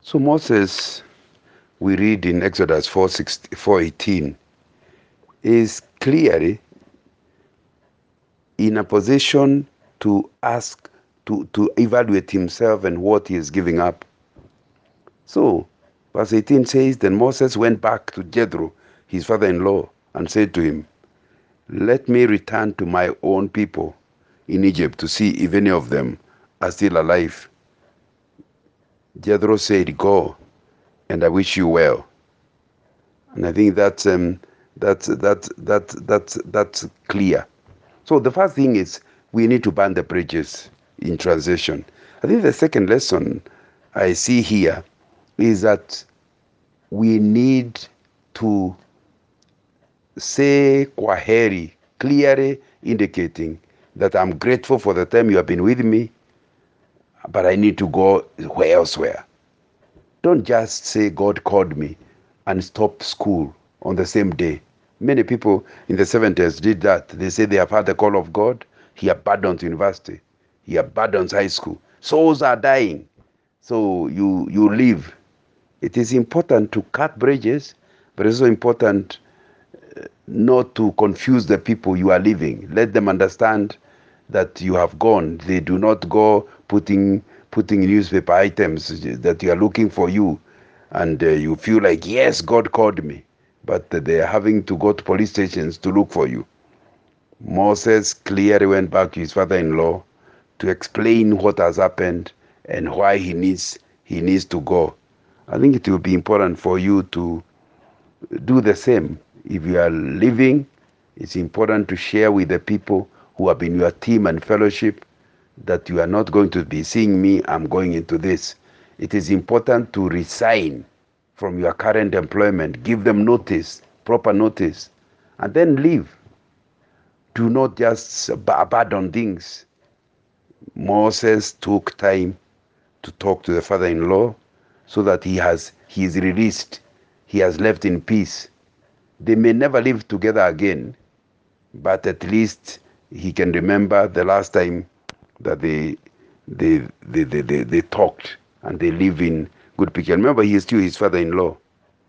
So Moses, we read in Exodus 4:18, is clearly in a position to ask, to evaluate himself and what he is giving up. So, verse 18 says, Then Moses went back to Jethro, his father-in-law, and said to him, Let me return to my own people in Egypt to see if any of them are still alive. Jethro said, Go, and I wish you well. And I think that's clear. So the first thing is we need to burn the bridges in transition. I think the second lesson I see here is that we need to say kwaheri, clearly indicating that I'm grateful for the time you have been with me, but I need to go elsewhere. Don't just say God called me and stop school on the same day. Many people in the 70s did that. They say they have had the call of God. He abandons university. He abandons high school. Souls are dying. So you leave. It is important to cut bridges, but it's also important not to confuse the people you are leaving. Let them understand that you have gone. They do not go putting newspaper items that you are looking for you, and you feel like, yes, God called me, but they are having to go to police stations to look for you. Moses clearly went back to his father-in-law to explain what has happened and why he needs to go. I think it will be important for you to do the same. If you are leaving, it's important to share with the people who have been your team and fellowship that you are not going to be seeing me, I'm going into this. It is important to resign from your current employment, give them notice, proper notice, and then leave. Do not just abandon things. Moses took time to talk to the father-in-law so that he is released. He has left in peace. They may never live together again, but at least he can remember the last time that they talked and they live in good picture. Remember, he is still his father-in-law.